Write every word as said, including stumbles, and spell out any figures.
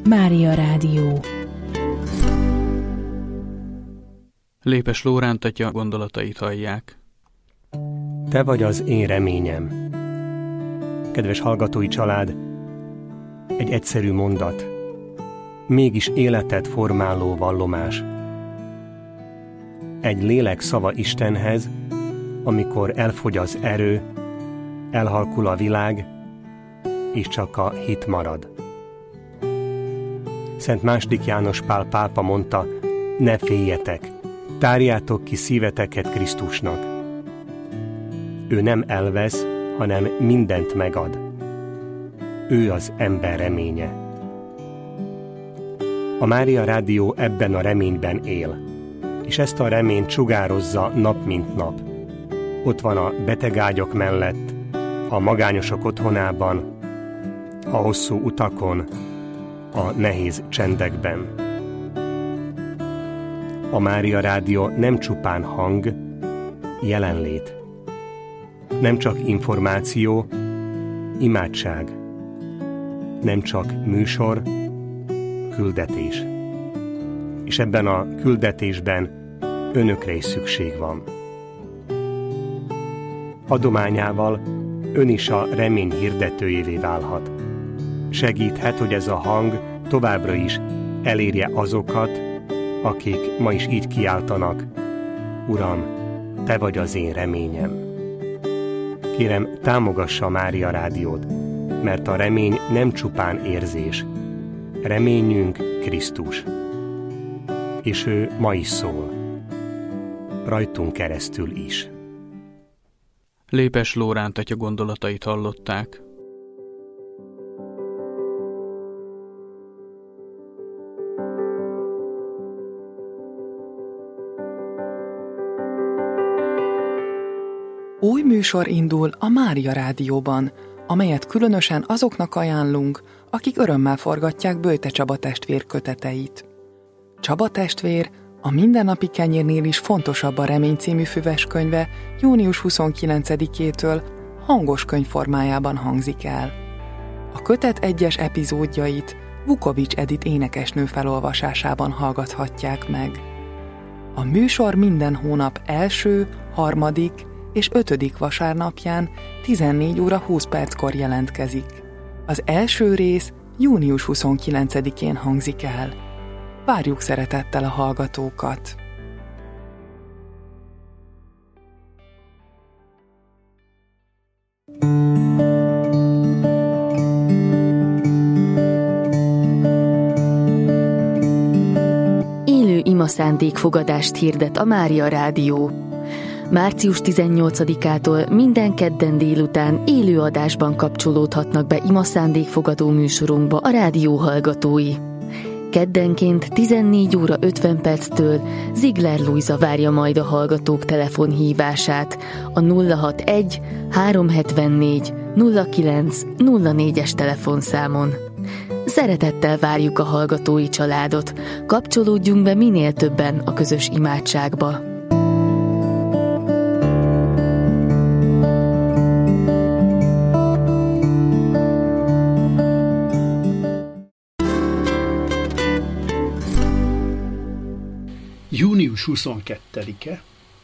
Mária Rádió. Lépes Lóránt atya gondolatait hallják. Te vagy az én reményem. Kedves hallgatói család, egy egyszerű mondat, mégis életet formáló vallomás. Egy lélek szava Istenhez, amikor elfogy az erő, elhalkul a világ, és csak a hit marad. Szent második János Pál pápa mondta, ne féljetek, tárjátok ki szíveteket Krisztusnak. Ő nem elvesz, hanem mindent megad. Ő az ember reménye. A Mária Rádió ebben a reményben él, és ezt a reményt sugározza nap mint nap. Ott van a betegágyak mellett, a magányosok otthonában, a hosszú utakon, a nehéz csendekben. A Mária Rádió nem csupán hang, jelenlét. Nem csak információ, imádság. Nem csak műsor, küldetés. És ebben a küldetésben önökre is szükség van. Adományával ön is a remény hirdetőjévé válhat. Segíthet, hogy ez a hang továbbra is elérje azokat, akik ma is így kiáltanak, Uram, Te vagy az én reményem. Kérem, támogassa a Mária Rádiót, mert a remény nem csupán érzés. Reményünk Krisztus. És ő ma is szól. Rajtunk keresztül is. Lépes Lóránt atya gondolatait hallották. Új műsor indul a Mária Rádióban, amelyet különösen azoknak ajánlunk, akik örömmel forgatják Böjte Csaba testvér köteteit. Csaba testvér a Mindennapi kenyérnél is fontosabb a remény című füveskönyve június huszonkilencedikétől hangos könyv formájában hangzik el. A kötet egyes epizódjait Vukovics Edit énekesnő felolvasásában hallgathatják meg. A műsor minden hónap első, harmadik és ötödik vasárnapján tizennégy óra húsz perckor jelentkezik. Az első rész június huszonkilencedikén hangzik el. Várjuk szeretettel a hallgatókat! Élő imaszándékfogadást hirdet a Mária Rádió. március tizennyolcadikától minden kedden délután élő adásban kapcsolódhatnak be imaszándékfogadó műsorunkba a rádió hallgatói. Keddenként tizennégy óra ötven perctől Ziegler Lujza várja majd a hallgatók telefonhívását a nulla hatvanegy háromszázhetvennégy nulla kilenc nulla négyes telefonszámon. Szeretettel várjuk a hallgatói családot, kapcsolódjunk be minél többen a közös imádságba. június huszonkettedike